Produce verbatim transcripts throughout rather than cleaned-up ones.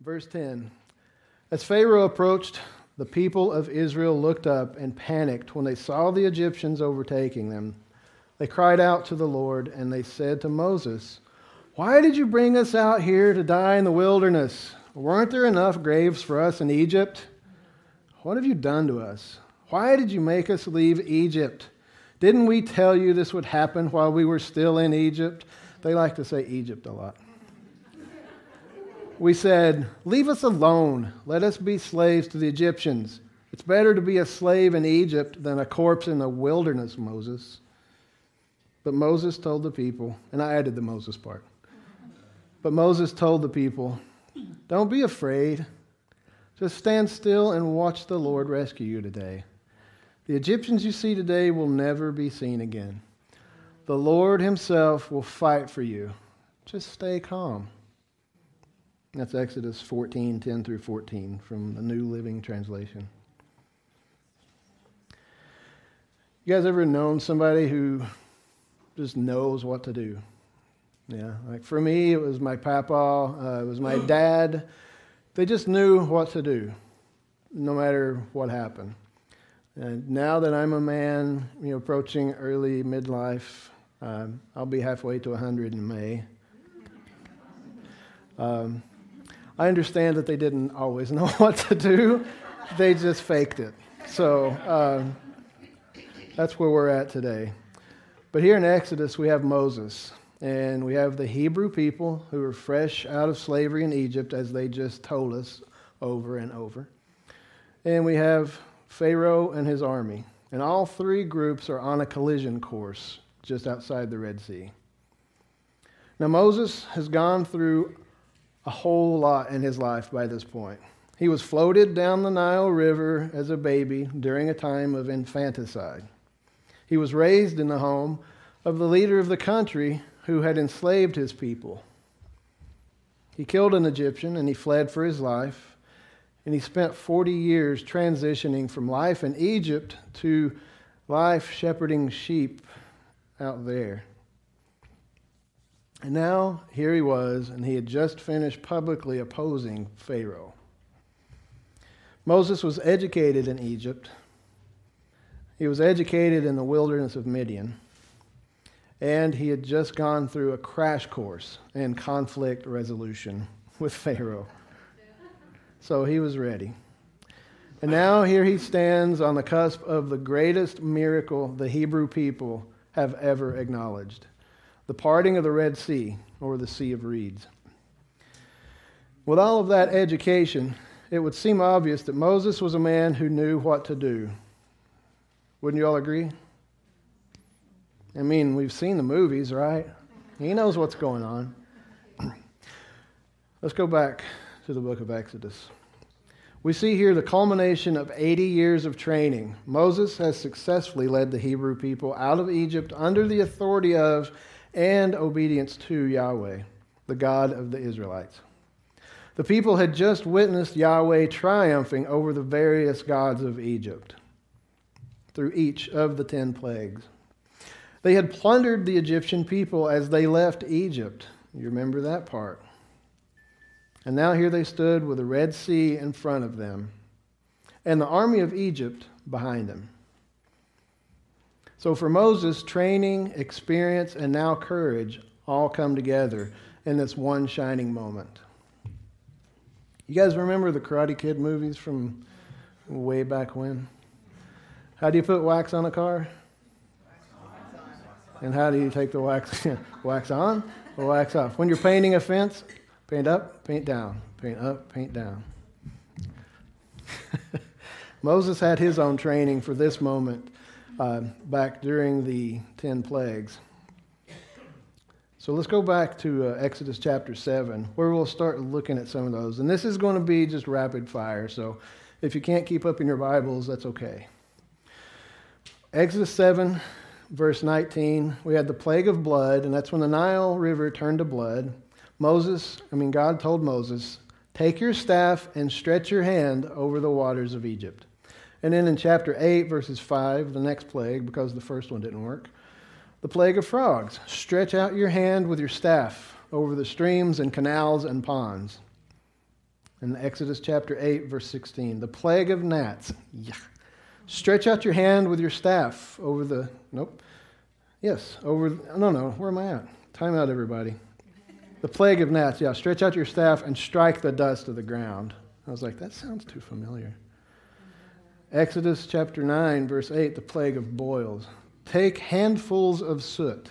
Verse ten. As Pharaoh approached, the people of Israel looked up and panicked when they saw the Egyptians overtaking them. They cried out to the Lord, and they said to Moses, "Why did you bring us out here to die in the wilderness? Weren't there enough graves for us in Egypt? What have you done to us? Why did you make us leave Egypt? Didn't we tell you this would happen while we were still in Egypt?" They like to say Egypt a lot. We said, "Leave us alone. Let us be slaves to the Egyptians. It's better to be a slave in Egypt than a corpse in the wilderness, Moses." But Moses told the people, and I added the Moses part. But Moses told the people, "Don't be afraid. Just stand still and watch the Lord rescue you today. The Egyptians you see today will never be seen again. The Lord himself will fight for you. Just stay calm." That's Exodus fourteen, ten through fourteen from the New Living Translation. You guys ever known somebody who just knows what to do? Yeah, like for me, it was my papa, uh, it was my dad. They just knew what to do, no matter what happened. And now that I'm a man, you know, approaching early midlife, um, I'll be halfway to one hundred in May. Um, I understand that they didn't always know what to do. They just faked it. So um, that's where we're at today. But here in Exodus, we have Moses, and we have the Hebrew people who are fresh out of slavery in Egypt, as they just told us over and over. And we have Pharaoh and his army. And all three groups are on a collision course just outside the Red Sea. Now, Moses has gone through a whole lot in his life by this point. He was floated down the Nile River as a baby during a time of infanticide. He was raised in the home of the leader of the country who had enslaved his people. He killed an Egyptian and he fled for his life. And he spent forty years transitioning from life in Egypt to life shepherding sheep out there. And now, here he was, and he had just finished publicly opposing Pharaoh. Moses was educated in Egypt. He was educated in the wilderness of Midian. And he had just gone through a crash course in conflict resolution with Pharaoh. So he was ready. And now here he stands on the cusp of the greatest miracle the Hebrew people have ever acknowledged: the parting of the Red Sea, or the Sea of Reeds. With all of that education, it would seem obvious that Moses was a man who knew what to do. Wouldn't you all agree? I mean, we've seen the movies, right? He knows what's going on. Let's go back to the book of Exodus. We see here the culmination of eighty years of training. Moses has successfully led the Hebrew people out of Egypt under the authority of and obedience to Yahweh, the God of the Israelites. The people had just witnessed Yahweh triumphing over the various gods of Egypt through each of the ten plagues. They had plundered the Egyptian people as they left Egypt. You remember that part. And now here they stood with the Red Sea in front of them and the army of Egypt behind them. So for Moses, training, experience, and now courage all come together in this one shining moment. You guys remember the Karate Kid movies from way back when? How do you put wax on a car? And how do you take the wax wax on or wax off? When you're painting a fence, paint up, paint down, paint up, paint down. Moses had his own training for this moment uh, back during the ten plagues. So let's go back to uh, Exodus chapter seven, where we'll start looking at some of those. And this is going to be just rapid fire, so if you can't keep up in your Bibles, that's okay. Exodus seven, verse nineteen, we had the plague of blood, and that's when the Nile River turned to blood. Moses, I mean, God told Moses, "Take your staff and stretch your hand over the waters of Egypt." And then in chapter eight, verses five, the next plague, because the first one didn't work, the plague of frogs. "Stretch out your hand with your staff over the streams and canals and ponds." In Exodus chapter eight, verse sixteen, the plague of gnats. Yeah. Stretch out your hand with your staff over the, nope. Yes, over, no, no, where am I at? Time out, everybody. The plague of gnats, yeah. Stretch out your staff and strike the dust of the ground. I was like, that sounds too familiar. Exodus chapter nine, verse eight, the plague of boils. Take handfuls of soot.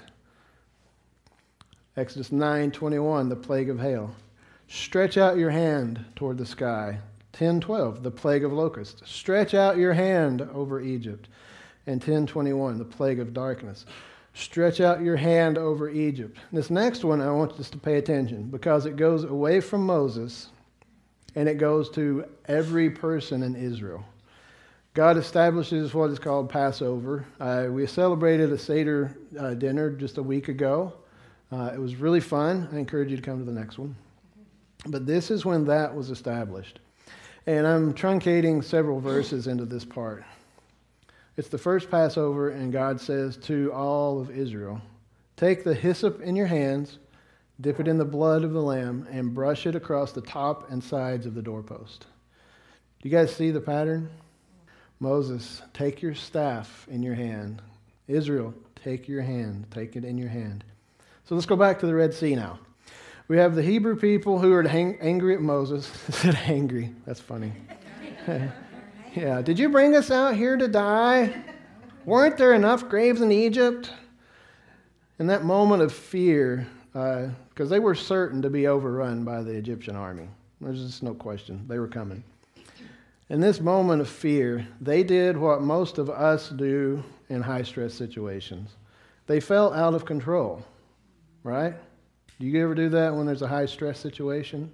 Exodus nine twenty-one, the plague of hail. Stretch out your hand toward the sky. ten twelve, the plague of locusts. Stretch out your hand over Egypt. And ten twenty-one, the plague of darkness. Stretch out your hand over Egypt. This next one, I want us to pay attention because it goes away from Moses and it goes to every person in Israel. God establishes what is called Passover. Uh, we celebrated a Seder uh, dinner just a week ago. Uh, it was really fun. I encourage you to come to the next one. But this is when that was established. And I'm truncating several verses into this part. It's the first Passover, and God says to all of Israel, take the hyssop in your hands, dip it in the blood of the lamb, and brush it across the top and sides of the doorpost. Do you guys see the pattern? Moses, take your staff in your hand. Israel, take your hand. Take it in your hand. So let's go back to the Red Sea now. We have the Hebrew people who are hang- angry at Moses. I said angry. That's funny. Yeah. Did you bring us out here to die? Weren't there enough graves in Egypt? In that moment of fear, because uh, they were certain to be overrun by the Egyptian army. There's just no question. They were coming. In this moment of fear, they did what most of us do in high-stress situations. They felt out of control, right? Do you ever do that when there's a high-stress situation?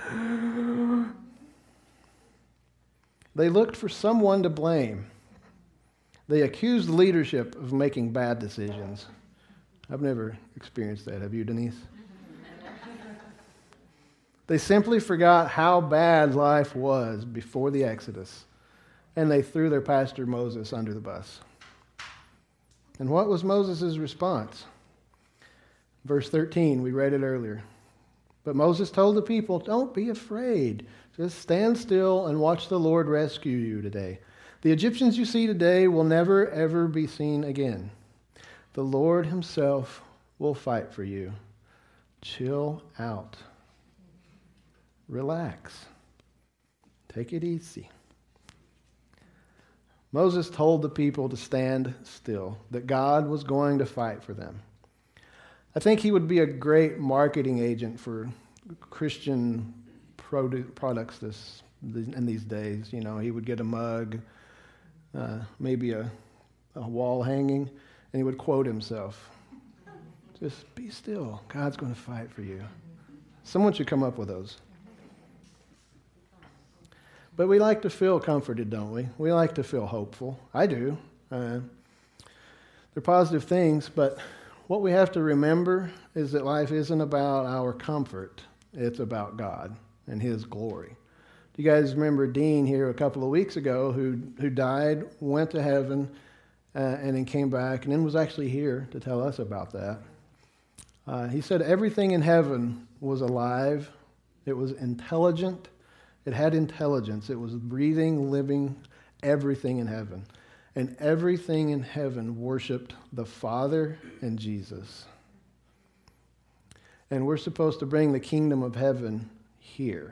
They looked for someone to blame. They accused leadership of making bad decisions. I've never experienced that. Have you, Denise? They simply forgot how bad life was before the Exodus, and they threw their pastor Moses under the bus. And what was Moses' response? Verse thirteen, we read it earlier. But Moses told the people, don't be afraid. Just stand still and watch the Lord rescue you today. The Egyptians you see today will never, ever be seen again. The Lord himself will fight for you. Chill out. Relax. Take it easy. Moses told the people to stand still, that God was going to fight for them. I think he would be a great marketing agent for Christian produ- products this in these days. You know, he would get a mug, uh, maybe a, a wall hanging, and he would quote himself. Just be still. God's going to fight for you. Someone should come up with those. But we like to feel comforted, don't we? We like to feel hopeful. I do. Uh, they're positive things, but what we have to remember is that life isn't about our comfort. It's about God and his glory. Do you guys remember Dean here a couple of weeks ago who, who died, went to heaven, uh, and then came back, and then was actually here to tell us about that? Uh, he said everything in heaven was alive. It was intelligent. It had intelligence. It was breathing, living, everything in heaven. And everything in heaven worshiped the Father and Jesus. And we're supposed to bring the kingdom of heaven here.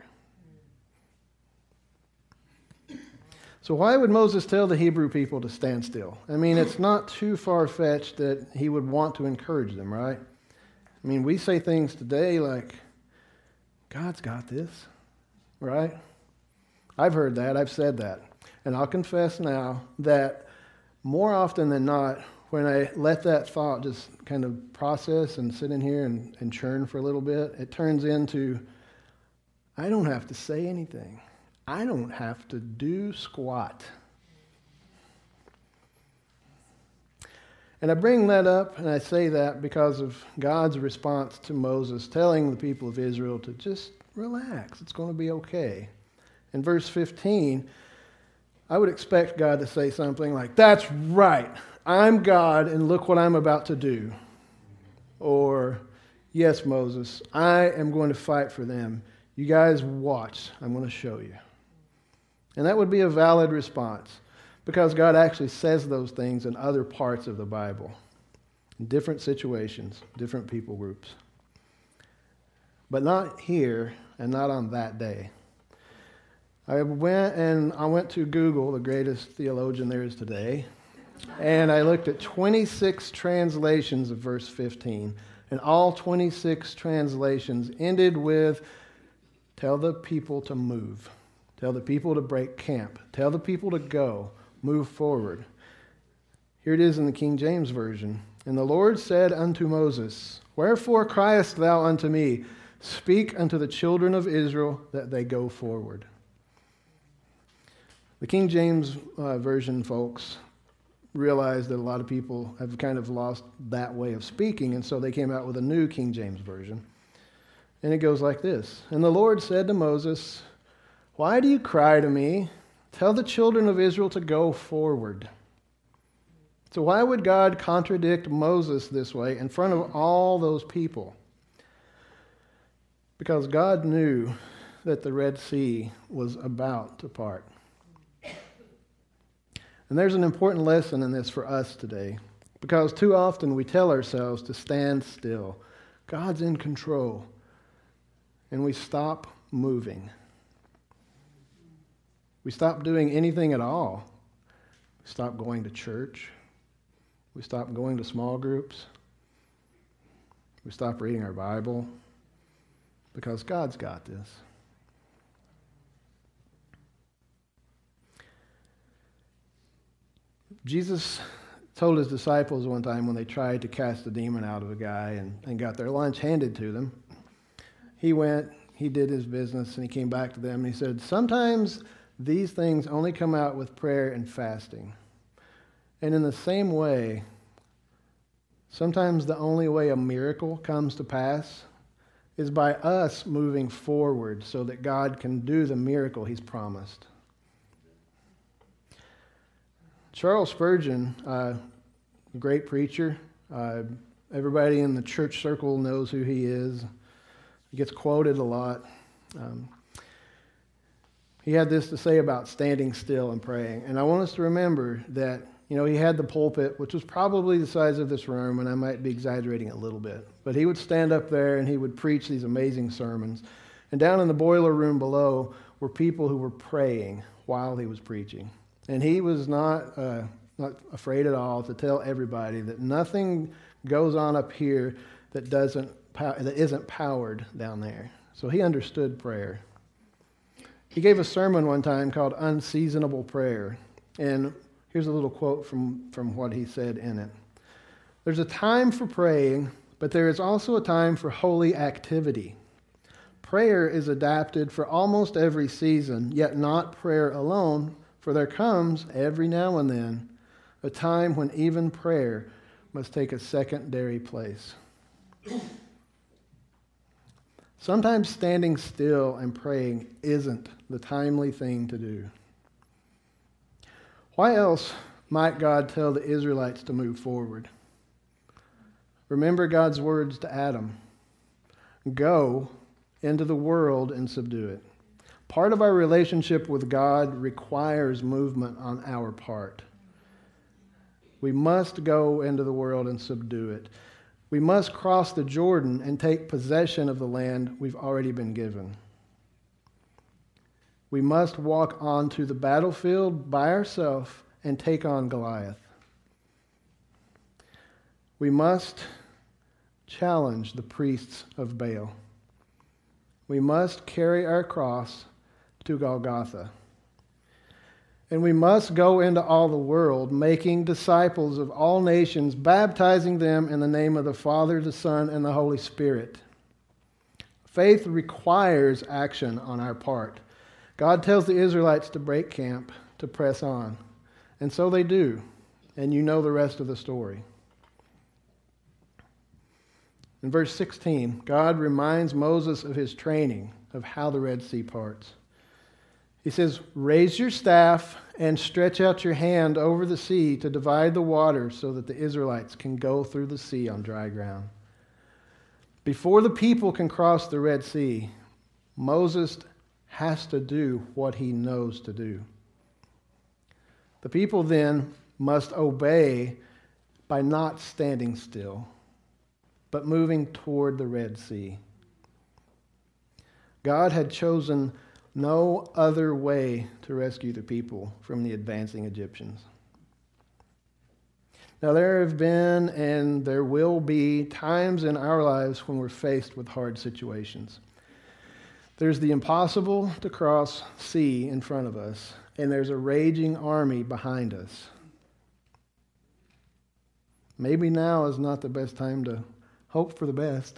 So why would Moses tell the Hebrew people to stand still? I mean, it's not too far-fetched that he would want to encourage them, right? I mean, we say things today like, God's got this. Right? I've heard that. I've said that. And I'll confess now that more often than not, when I let that thought just kind of process and sit in here and, and churn for a little bit, it turns into, I don't have to say anything. I don't have to do squat. And I bring that up and I say that because of God's response to Moses telling the people of Israel to just relax. It's going to be okay. In verse fifteen, I would expect God to say something like, that's right. I'm God and look what I'm about to do. Or, yes, Moses, I am going to fight for them. You guys watch. I'm going to show you. And that would be a valid response because God actually says those things in other parts of the Bible, in different situations, different people groups. But not here and not on that day. I went and I went to Google, the greatest theologian there is today, and I looked at twenty-six translations of verse fifteen, and all twenty-six translations ended with, tell the people to move, tell the people to break camp, tell the people to go, move forward. Here it is in the King James Version. And the Lord said unto Moses, wherefore criest thou unto me? Speak unto the children of Israel that they go forward. The King James uh, Version folks realized that a lot of people have kind of lost that way of speaking, and so they came out with a new King James Version. And it goes like this. And the Lord said to Moses, why do you cry to me? Tell the children of Israel to go forward. So why would God contradict Moses this way in front of all those people? Because God knew that the Red Sea was about to part. And there's an important lesson in this for us today, because too often we tell ourselves to stand still. God's in control. And we stop moving. We stop doing anything at all. We stop going to church. We stop going to small groups. We stop reading our Bible, because God's got this. Jesus told his disciples one time when they tried to cast a demon out of a guy and, and got their lunch handed to them, he went, he did his business, and he came back to them and he said, sometimes these things only come out with prayer and fasting. And in the same way, sometimes the only way a miracle comes to pass is by us moving forward so that God can do the miracle he's promised. Charles Spurgeon, uh, a great preacher. Uh, everybody in the church circle knows who he is. He gets quoted a lot. Um, he had this to say about standing still and praying. And I want us to remember that, you know, he had the pulpit, which was probably the size of this room, and I might be exaggerating a little bit. But he would stand up there and he would preach these amazing sermons. And down in the boiler room below were people who were praying while he was preaching. And he was not uh, not afraid at all to tell everybody that nothing goes on up here that doesn't that isn't powered down there. So he understood prayer. He gave a sermon one time called Unseasonable Prayer. And here's a little quote from, from what he said in it. There's a time for praying, but there is also a time for holy activity. Prayer is adapted for almost every season, yet not prayer alone, for there comes, every now and then, a time when even prayer must take a secondary place. Sometimes standing still and praying isn't the timely thing to do. Why else might God tell the Israelites to move forward? Remember God's words to Adam. Go into the world and subdue it. Part of our relationship with God requires movement on our part. We must go into the world and subdue it. We must cross the Jordan and take possession of the land we've already been given. We must walk onto the battlefield by ourselves and take on Goliath. We must challenge the priests of Baal. We must carry our cross to Golgotha. And we must go into all the world, making disciples of all nations, baptizing them in the name of the Father, the Son, and the Holy Spirit. Faith requires action on our part. God tells the Israelites to break camp, to press on. And so they do. And you know the rest of the story. In verse sixteen, God reminds Moses of his training of how the Red Sea parts. He says, raise your staff and stretch out your hand over the sea to divide the water so that the Israelites can go through the sea on dry ground. Before the people can cross the Red Sea, Moses has to do what he knows to do. The people then must obey by not standing still, but moving toward the Red Sea. God had chosen no other way to rescue the people from the advancing Egyptians. Now, there have been and there will be times in our lives when we're faced with hard situations. There's the impossible to cross sea in front of us, and there's a raging army behind us. Maybe now is not the best time to hope for the best.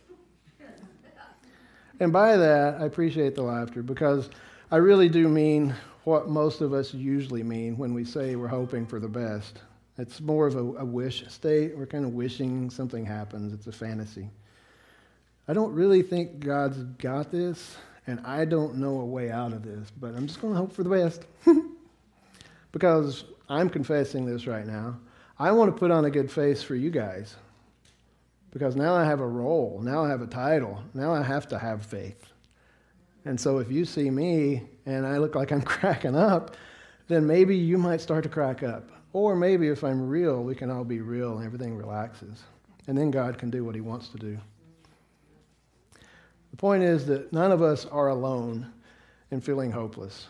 And by that, I appreciate the laughter, because I really do mean what most of us usually mean when we say we're hoping for the best. It's more of a, a wish state. We're kind of wishing something happens. It's a fantasy. I don't really think God's got this, and I don't know a way out of this, but I'm just going to hope for the best. Because I'm confessing this right now. I want to put on a good face for you guys. Because now I have a role. Now I have a title. Now I have to have faith. And so if you see me and I look like I'm cracking up, then maybe you might start to crack up. Or maybe if I'm real, we can all be real and everything relaxes. And then God can do what he wants to do. The point is that none of us are alone in feeling hopeless.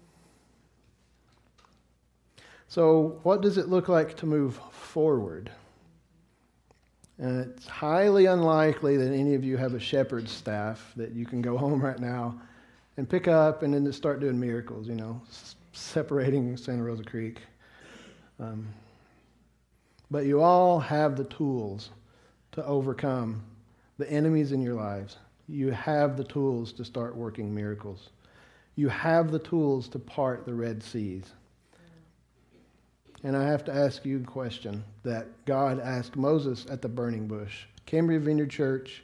So what does it look like to move forward? And it's highly unlikely that any of you have a shepherd's staff that you can go home right now and pick up and then just start doing miracles, you know, s- separating Santa Rosa Creek. Um, but you all have the tools to overcome the enemies in your lives. You have the tools to start working miracles. You have the tools to part the Red Seas. And I have to ask you a question that God asked Moses at the burning bush. Cambria Vineyard Church,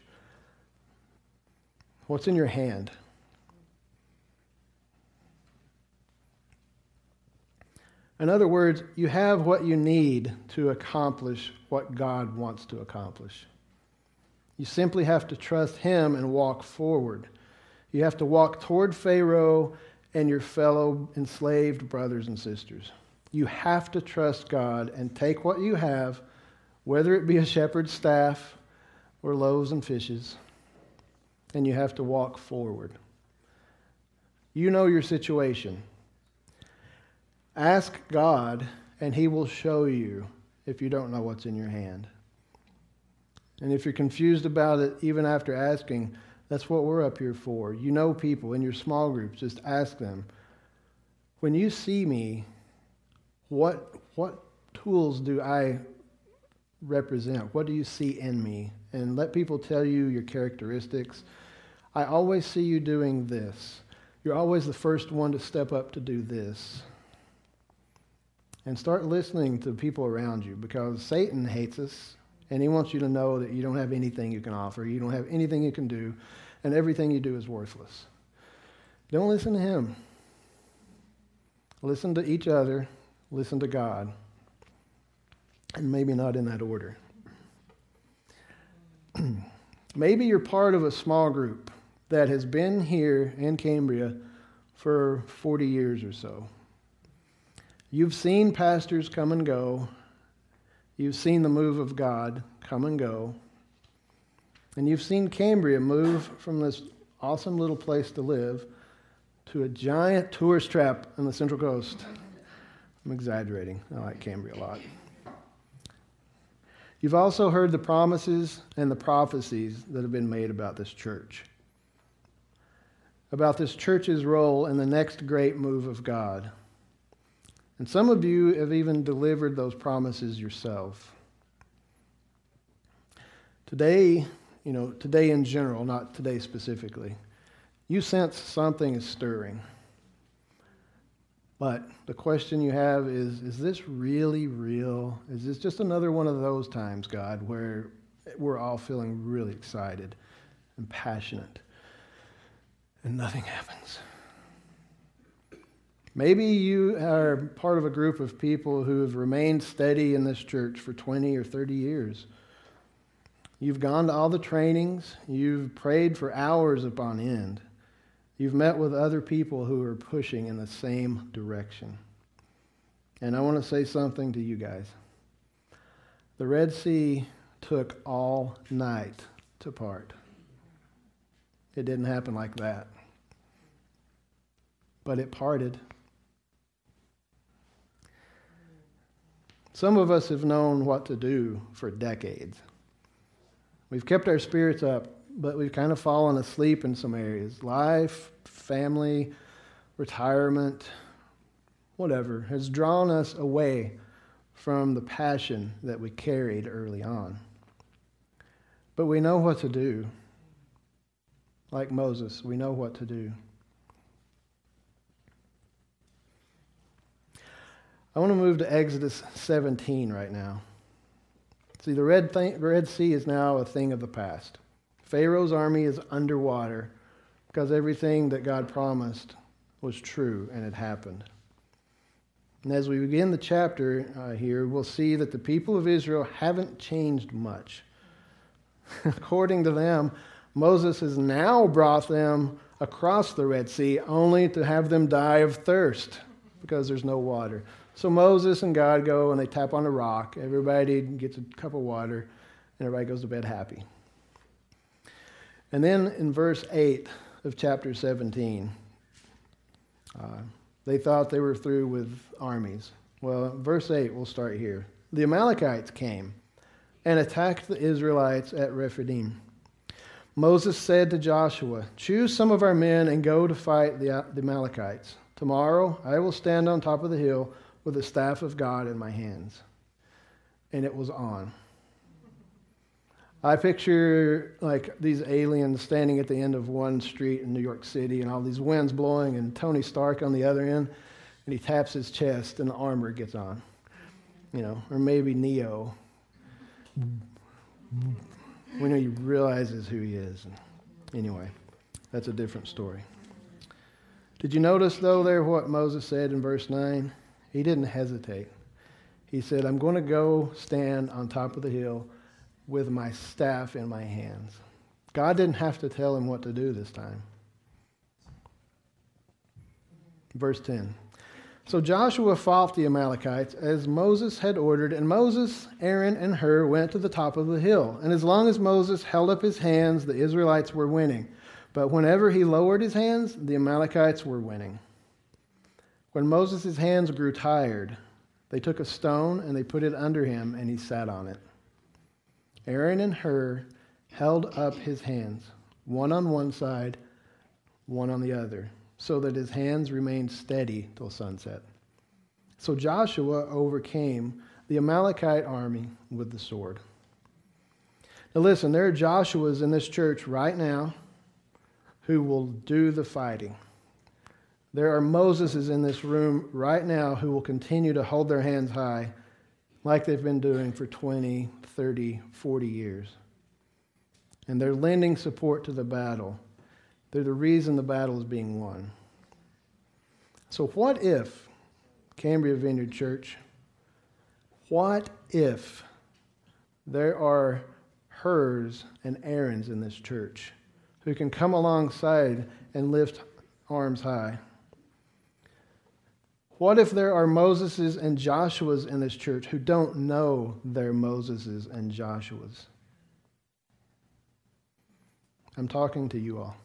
what's in your hand? In other words, you have what you need to accomplish what God wants to accomplish. You simply have to trust him and walk forward. You have to walk toward Pharaoh and your fellow enslaved brothers and sisters. You have to trust God and take what you have, whether it be a shepherd's staff or loaves and fishes, and you have to walk forward. You know your situation. Ask God, and he will show you if you don't know what's in your hand. And if you're confused about it, even after asking, that's what we're up here for. You know people in your small groups, just ask them, when you see me, what what tools do I represent? What do you see in me? And let people tell you your characteristics. I always see you doing this. You're always the first one to step up to do this. And start listening to people around you, because Satan hates us, and he wants you to know that you don't have anything you can offer, you don't have anything you can do, and everything you do is worthless. Don't listen to him. Listen to each other. Listen to God. And maybe not in that order. Maybe you're part of a small group that has been here in Cambria for forty years or so. You've seen pastors come and go. You've seen the move of God come and go. And you've seen Cambria move from this awesome little place to live to a giant tourist trap on the Central Coast. I'm exaggerating. I like Cambria a lot. You've also heard the promises and the prophecies that have been made about this church, about this church's role in the next great move of God. And some of you have even delivered those promises yourself. Today, you know, today in general, not today specifically, you sense something is stirring. But the question you have is, is this really real? Is this just another one of those times, God, where we're all feeling really excited and passionate and nothing happens? Maybe you are part of a group of people who have remained steady in this church for twenty or thirty years. You've gone to all the trainings. You've prayed for hours upon end. You've met with other people who are pushing in the same direction. And I want to say something to you guys. The Red Sea took all night to part. It didn't happen like that. But it parted. Some of us have known what to do for decades. We've kept our spirits up, but we've kind of fallen asleep in some areas. Life, family, retirement, whatever, has drawn us away from the passion that we carried early on. But we know what to do. Like Moses, we know what to do. I want to move to Exodus seventeen right now. See, the Red, th- Red Sea is now a thing of the past. Pharaoh's army is underwater because everything that God promised was true and it happened. And as we begin the chapter uh, here, we'll see that the people of Israel haven't changed much. According to them, Moses has now brought them across the Red Sea only to have them die of thirst because there's no water. So Moses and God go and they tap on a rock. Everybody gets a cup of water and everybody goes to bed happy. And then in verse eight of chapter seventeen, uh, they thought they were through with armies. Well, verse eight, we'll start here. The Amalekites came and attacked the Israelites at Rephidim. Moses said to Joshua, "Choose some of our men and go to fight the, the Amalekites. Tomorrow I will stand on top of the hill with the staff of God in my hands." And it was on. I picture like these aliens standing at the end of one street in New York City and all these winds blowing and Tony Stark on the other end, and he taps his chest and the armor gets on. You know, or maybe Neo, when he realizes who he is. Anyway, that's a different story. Did you notice, though, there what Moses said in verse nine? He didn't hesitate. He said, "I'm going to go stand on top of the hill with my staff in my hands." God didn't have to tell him what to do this time. Verse ten. So Joshua fought the Amalekites as Moses had ordered, and Moses, Aaron, and Hur went to the top of the hill. And as long as Moses held up his hands, the Israelites were winning. But whenever he lowered his hands, the Amalekites were winning. When Moses' hands grew tired, they took a stone and they put it under him, and he sat on it. Aaron and Hur held up his hands, one on one side, one on the other, so that his hands remained steady till sunset. So Joshua overcame the Amalekite army with the sword. Now listen, there are Joshuas in this church right now who will do the fighting. There are Moseses in this room right now who will continue to hold their hands high like they've been doing for twenty, thirty, forty years. And they're lending support to the battle. They're the reason the battle is being won. So what if, Cambria Vineyard Church, what if there are Hurs and Aarons in this church who can come alongside and lift arms high? What if there are Moseses and Joshuas in this church who don't know they're Moseses and Joshuas? I'm talking to you all.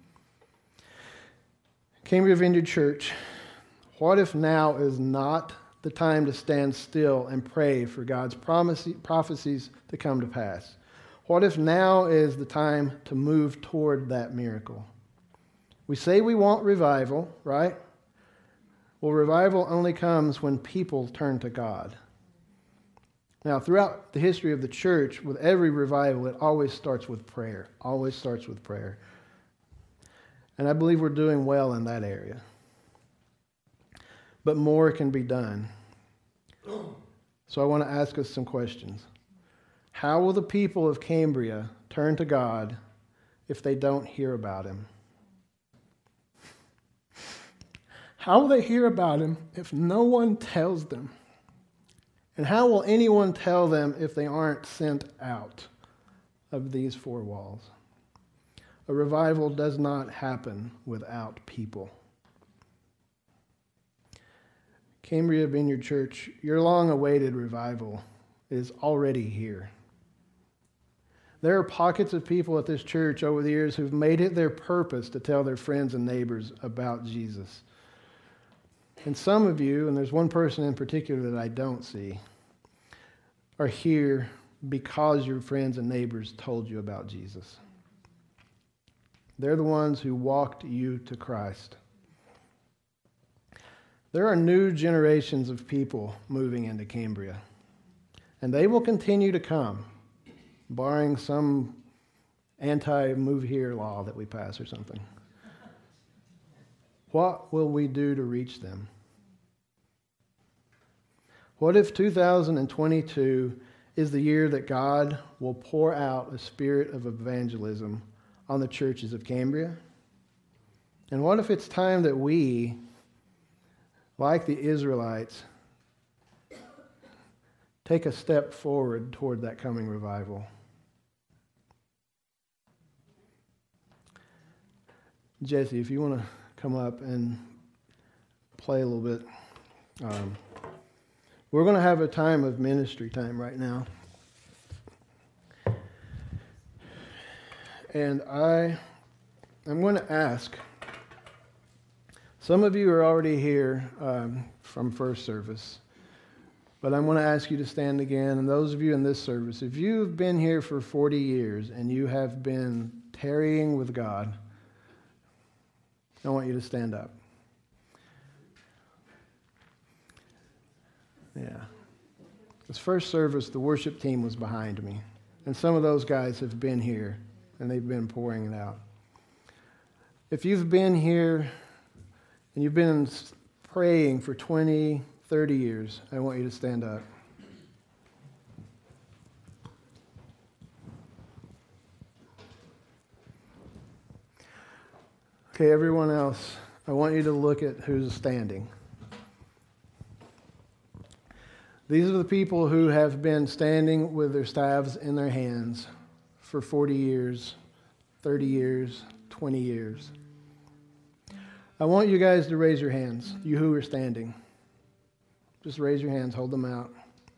Cambria Vineyard Church, what if now is not the time to stand still and pray for God's prophecies to come to pass? What if now is the time to move toward that miracle? We say we want revival, right? Well, revival only comes when people turn to God. Now, throughout the history of the church, with every revival, it always starts with prayer. Always starts with prayer. And I believe we're doing well in that area. But more can be done. So I want to ask us some questions. How will the people of Cambria turn to God if they don't hear about him? How will they hear about him if no one tells them? And how will anyone tell them if they aren't sent out of these four walls? A revival does not happen without people. Cambria Vineyard Church, your long-awaited revival is already here. There are pockets of people at this church over the years who've made it their purpose to tell their friends and neighbors about Jesus. And some of you, and there's one person in particular that I don't see, are here because your friends and neighbors told you about Jesus. They're the ones who walked you to Christ. There are new generations of people moving into Cambria, and they will continue to come, barring some anti-move here law that we pass or something. What will we do to reach them? What if two thousand twenty-two is the year that God will pour out a spirit of evangelism on the churches of Cambria? And what if it's time that we, like the Israelites, take a step forward toward that coming revival? Jesse, if you want to come up and play a little bit. Um, we're going to have a time of ministry time right now. And I, I'm going to ask, some of you are already here um, from first service, but I'm going to ask you to stand again. And those of you in this service, if you've been here for forty years and you have been tarrying with God, I want you to stand up. Yeah. This first service, the worship team was behind me. And some of those guys have been here, and they've been pouring it out. If you've been here and you've been praying for twenty, thirty years, I want you to stand up. Okay, everyone else, I want you to look at who's standing. These are the people who have been standing with their staves in their hands for forty years, thirty years, twenty years. I want you guys to raise your hands, you who are standing. Just raise your hands, hold them out.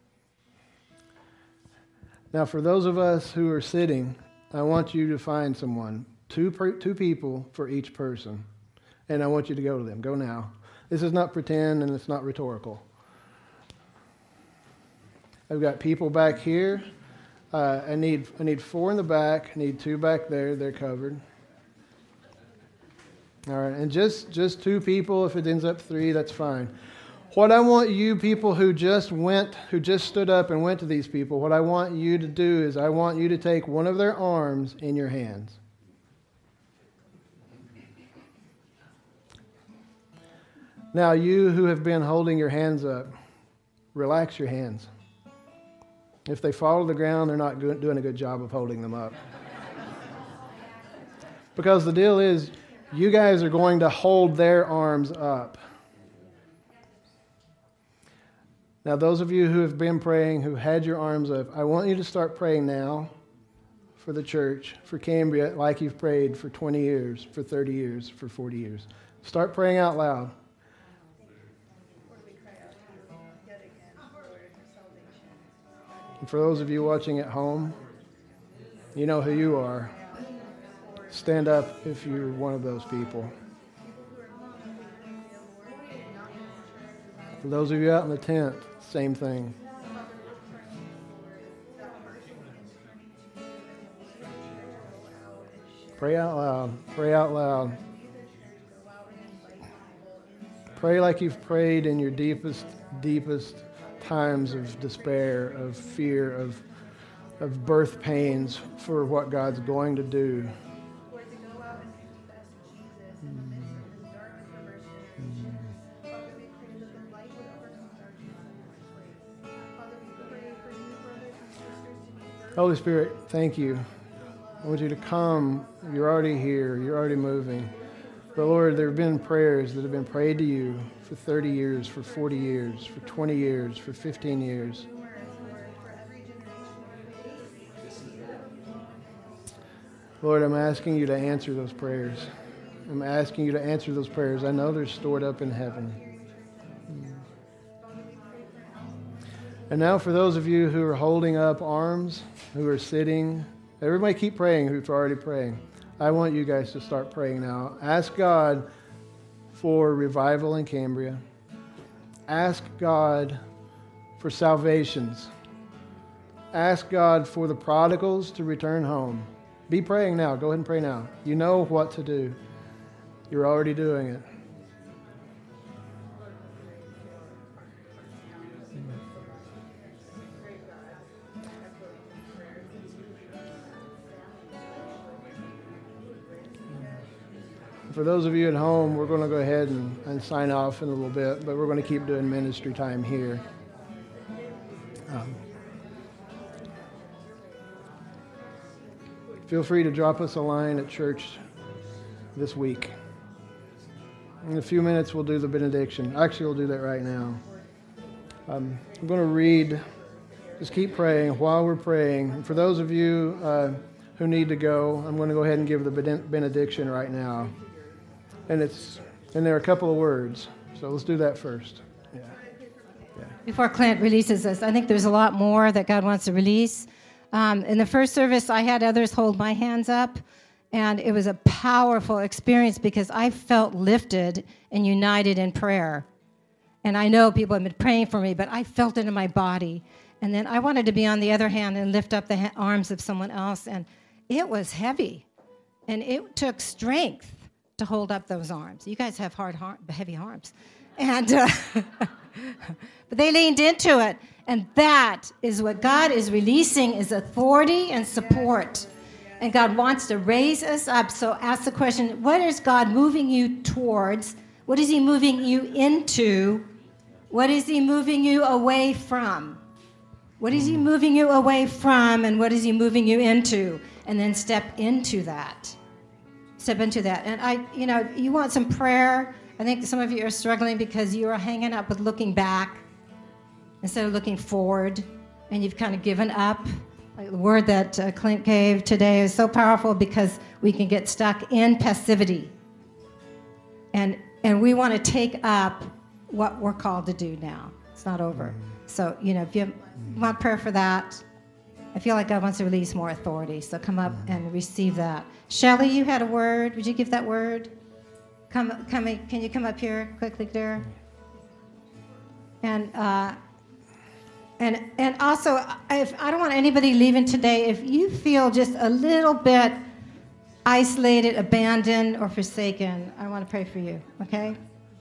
Now, for those of us who are sitting, I want you to find someone. Two, per, two people for each person. And I want you to go to them. Go now. This is not pretend and it's not rhetorical. I've got people back here. Uh, I need I need four in the back. I need two back there. They're covered. All right. And just, just two people. If it ends up three, that's fine. What I want you people who just went, who just stood up and went to these people, what I want you to do is I want you to take one of their arms in your hands. Now, you who have been holding your hands up, relax your hands. If they fall to the ground, they're not doing a good job of holding them up. Because the deal is, you guys are going to hold their arms up. Now, those of you who have been praying, who had your arms up, I want you to start praying now for the church, for Cambria, like you've prayed for twenty years, for thirty years, for forty years. Start praying out loud. And for those of you watching at home, you know who you are. Stand up if you're one of those people. For those of you out in the tent, same thing. Pray out loud. Pray out loud. Pray like you've prayed in your deepest, deepest times of despair, of fear, of, of birth pains for what God's going to do. Holy Spirit, thank you. I want you to come. You're already here. You're already moving. But Lord, there have been prayers that have been prayed to you for thirty years, for forty years, for twenty years, for fifteen years. Lord, I'm asking you to answer those prayers. I'm asking you to answer those prayers. I know they're stored up in heaven. And now for those of you who are holding up arms, who are sitting, everybody keep praying who's already praying. I want you guys to start praying now. Ask God for revival in Cambria. Ask God for salvations. Ask God for the prodigals to return home. Be praying now. Go ahead and pray now. You know what to do. You're already doing it. For those of you at home, we're going to go ahead and, and sign off in a little bit, but we're going to keep doing ministry time here. Um, feel free to drop us a line at church this week. In a few minutes, we'll do the benediction. Actually, we'll do that right now. Um, I'm going to read. Just keep praying while we're praying. And for those of you uh, who need to go, I'm going to go ahead and give the benediction right now. And it's and there are a couple of words. So let's do that first. Yeah. Yeah. Before Clint releases us, I think there's a lot more that God wants to release. Um, in the first service, I had others hold my hands up, and it was a powerful experience because I felt lifted and united in prayer. And I know people have been praying for me, but I felt it in my body. And then I wanted to be on the other hand and lift up the ha- arms of someone else, and it was heavy, and it took strength to hold up those arms. You guys have hard, har- heavy arms. And uh, but they leaned into it. And that is what God is releasing, is authority and support. And God wants to raise us up. So ask the question, what is God moving you towards? What is he moving you into? What is he moving you away from? What is he moving you away from, and what is he moving you into? And then step into that. Step into that. And I, you know, you want some prayer. I think some of you are struggling because you are hanging up with looking back instead of looking forward, and you've kind of given up. Like the word that uh, Clint gave today is so powerful because we can get stuck in passivity. And and we want to take up what we're called to do now. It's not over. So, you know, if you want prayer for that, I feel like God wants to release more authority. So come up and receive that. Shelley, you had a word. Would you give that word? Come, come. Can you come up here quickly, dear? And uh, and and also, if I don't want anybody leaving today, if you feel just a little bit isolated, abandoned, or forsaken, I want to pray for you. Okay?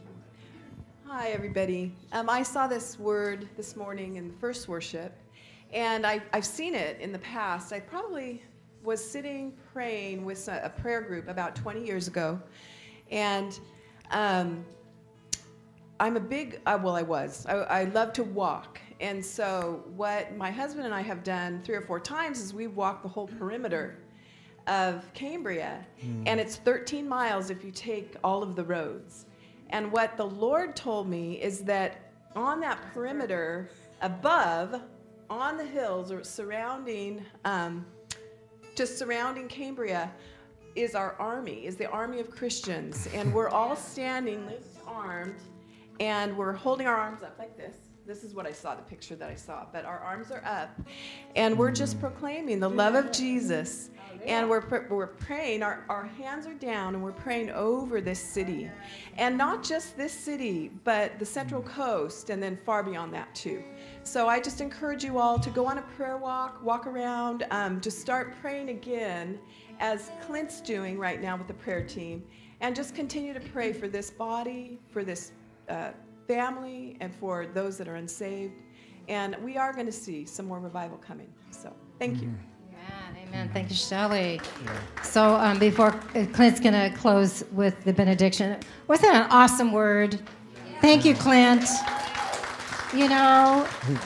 Hi, everybody. Um, I saw this word this morning in the first worship, and I, I've seen it in the past. I probably was sitting praying with a, a prayer group about twenty years ago, and um, I'm a big, uh, well, I was. I, I love to walk, and so what my husband and I have done three or four times is we've walked the whole perimeter of Cambria, mm. and it's thirteen miles if you take all of the roads. And what the Lord told me is that on that perimeter above, on the hills or surrounding, um, just surrounding Cambria, is our army, is the army of Christians. And we're all standing linked-armed, and we're holding our arms up like this. This is what I saw, the picture that I saw. But our arms are up, and we're just proclaiming the love of Jesus. And we're we're praying, our, our hands are down, and we're praying over this city. And not just this city, but the Central Coast, and then far beyond that too. So I just encourage you all to go on a prayer walk, walk around, um, just start praying again, as Clint's doing right now with the prayer team. And just continue to pray for this body, for this uh, family, and for those that are unsaved. And we are going to see some more revival coming. So thank you. Amen. Amen. Thank you, Shelley. Yeah. So um, before Clint's going to close with the benediction, wasn't that an awesome word? Yeah. Thank you, Clint. You know,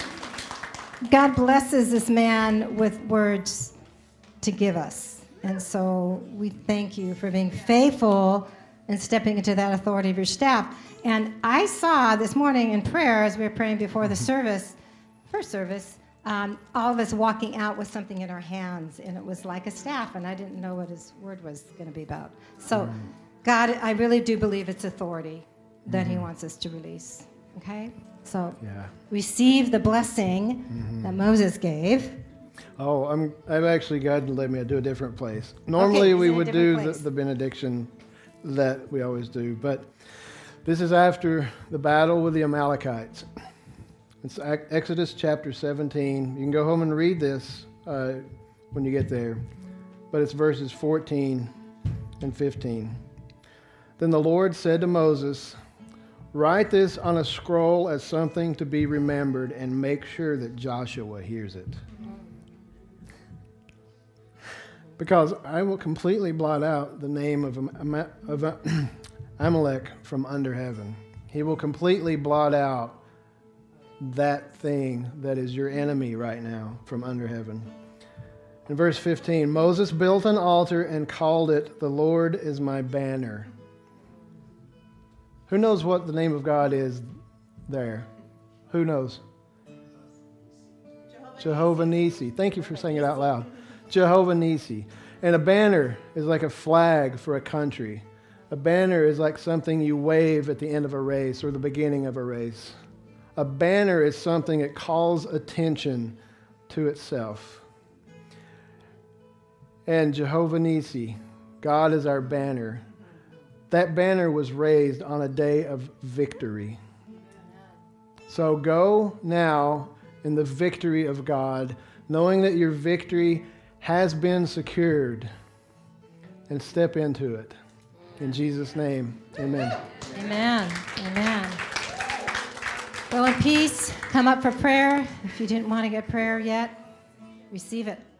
God blesses this man with words to give us. And so we thank you for being faithful and stepping into that authority of your staff. And I saw this morning in prayer, as we were praying before the service, first service, um, all of us walking out with something in our hands, and it was like a staff, and I didn't know what his word was going to be about. So, mm. God, I really do believe it's authority that mm. He wants us to release. Okay? So, yeah. receive the blessing mm-hmm. that Moses gave. Oh, I'm, I've actually, God let me do a different place. Normally, okay, we would do the, the benediction that we always do, but this is after the battle with the Amalekites. It's Exodus chapter seventeen. You can go home and read this uh, when you get there, but it's verses fourteen and fifteen. Then the Lord said to Moses, "Write this on a scroll as something to be remembered, and make sure that Joshua hears it. Because I will completely blot out the name of, of Amalek from under heaven. He will completely blot out that thing that is your enemy right now from under heaven." In verse fifteen, Moses built an altar and called it, "The Lord is my banner." Who knows what the name of God is there? Who knows? Jehovah, Jehovah Nissi. Thank you for saying it out loud. Jehovah Nissi. And a banner is like a flag for a country. A banner is like something you wave at the end of a race or the beginning of a race. A banner is something that calls attention to itself. And Jehovah Nissi, God is our banner. That banner was raised on a day of victory. So go now in the victory of God, knowing that your victory has been secured, and step into it. In Jesus' name, amen. Amen. Amen. Go in peace. Come up for prayer. If you didn't want to get prayer yet, receive it.